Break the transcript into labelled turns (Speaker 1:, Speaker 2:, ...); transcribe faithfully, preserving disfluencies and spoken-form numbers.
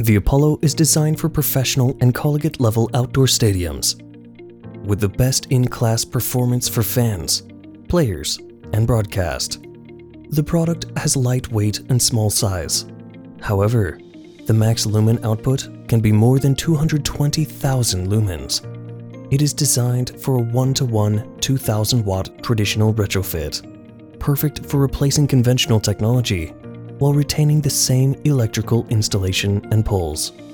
Speaker 1: The Apollo is designed for professional and collegiate-level outdoor stadiums, with the best in-class performance for fans, players, and broadcast. The product has lightweight and small size. However, the max lumen output can be more than two hundred twenty thousand lumens. It is designed for a one-to-one two thousand watt traditional retrofit, perfect for replacing conventional technology while retaining the same electrical installation and pulls.